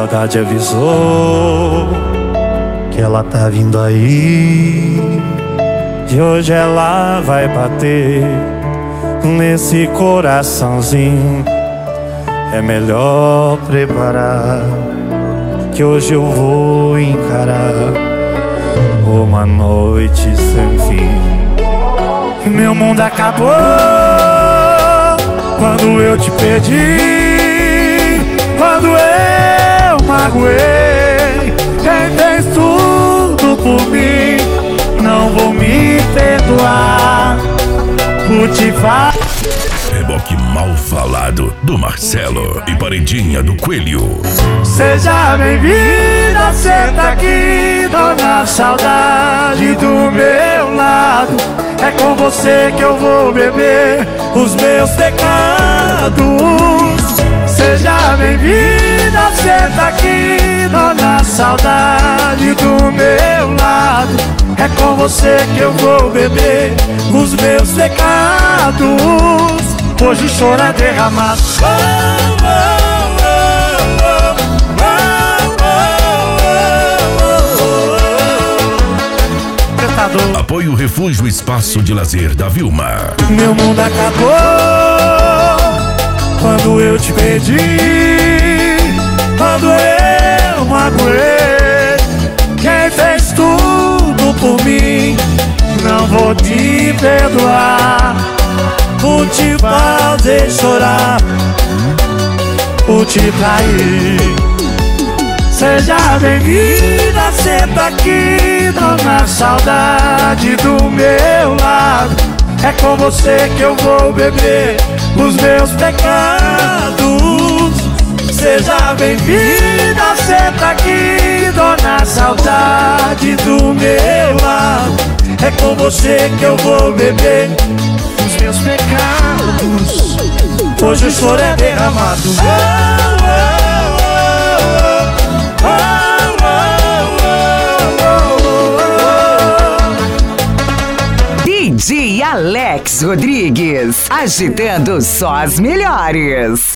saudade avisou que ela tá vindo aí, e hoje ela vai bater nesse coraçãozinho. É melhor preparar, que hoje eu vou encarar uma noite sem fim. Meu mundo acabou quando eu te perdi, quando eu magoei. Quem fez tudo por mim não vou me perdoar por te falar. Reboque mal falado do Marcelo e paredinha do Coelho. Seja bem-vinda, senta aqui, dona saudade do meu lado. É com você que eu vou beber os meus pecados. Seja bem-vinda, senta aqui, dona saudade do meu lado. É com você que eu vou beber os meus pecados. Hoje choro é derramado. Apoio o Refúgio Espaço de Lazer da Vilma. Meu mundo acabou quando eu te perdi, quando eu magoei. Quem fez tudo por mim não vou te perdoar por te fazer chorar, por te trair. Seja bem-vinda, senta aqui, dona saudade do meu lado. É com você que eu vou beber os meus pecados. Seja bem-vinda, senta aqui, dona saudade do meu lado. É com você que eu vou beber os meus pecados. Hoje o choro é derramado. DJ Alex Rodrigues, agitando só as melhores.